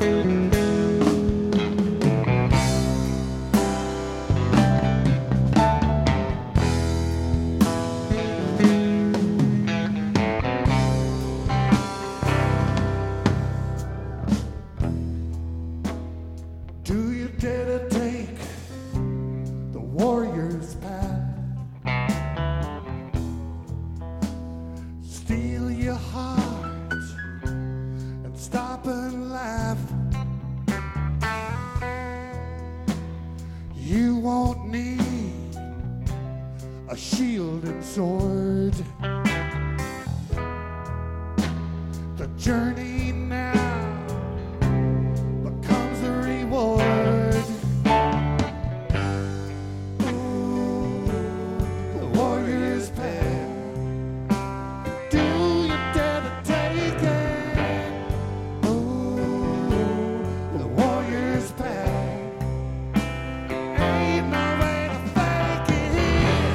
Do you dare to take the warrior's path? Steal your heart and stop and laugh. You won't need a shield and sword. The journey now becomes a reward. Ooh, the warrior's path. Do you dare to take it? Ooh, the warrior's path. Ain't no way to fake it.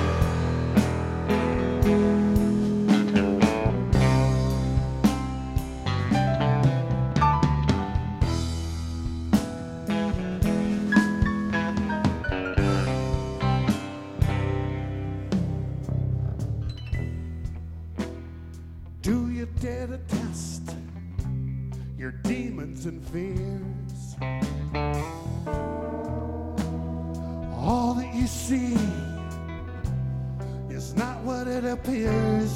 Do you dare to test your demons and fears? All that you see is not what it appears.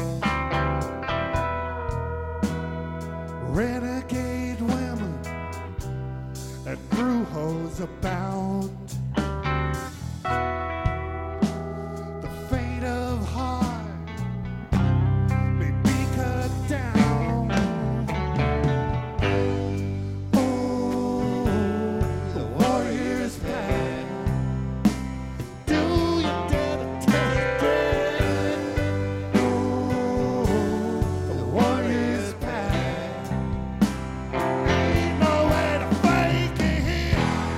Renegade women and brujos abound. The fate of heart may be cut down. Oh, the warrior's path. Do you dare to take it? Oh, the warrior's path. Ain't no way to fake it.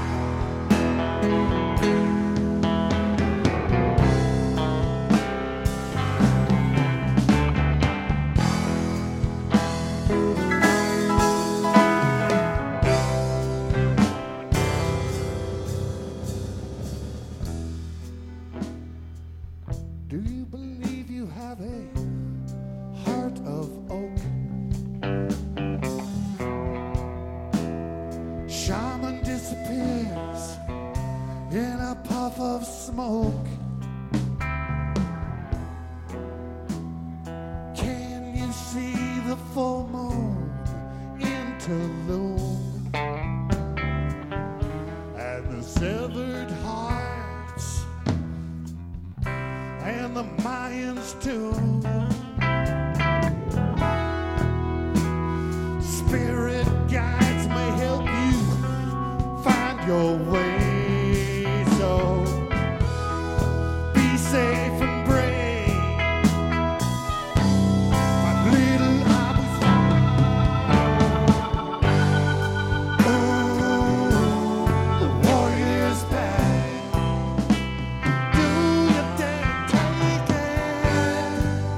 Do you believe you have a heart of oak? Shaman disappears in a puff of smoke. Can you see the full moon interlude and the severed hearts and the Mayans too? Spirit guides may help you find your way. So be safe and brave, my little Abu Ooh, the warrior's path. Do you dare take it?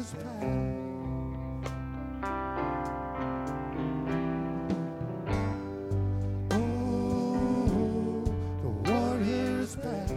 warrior's path. Oh, the warrior's path.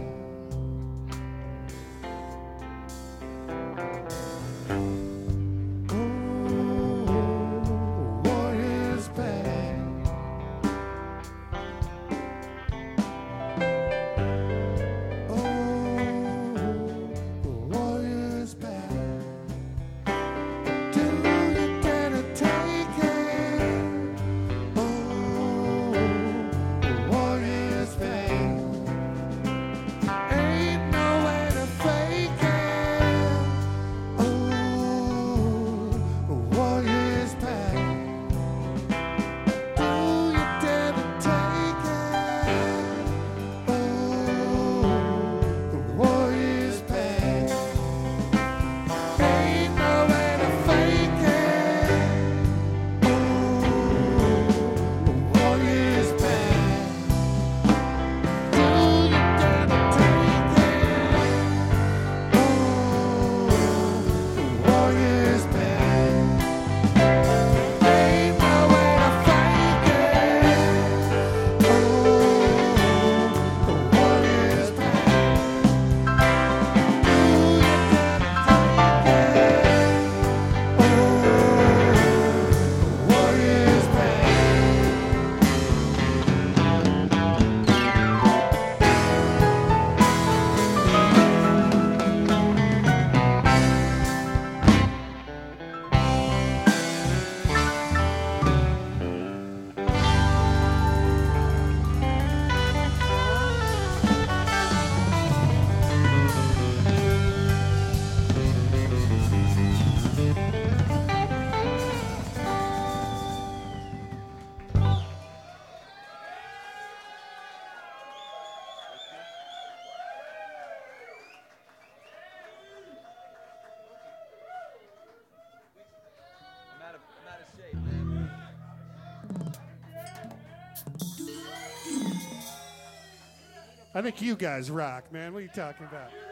I think you guys rock, man. What are you talking about?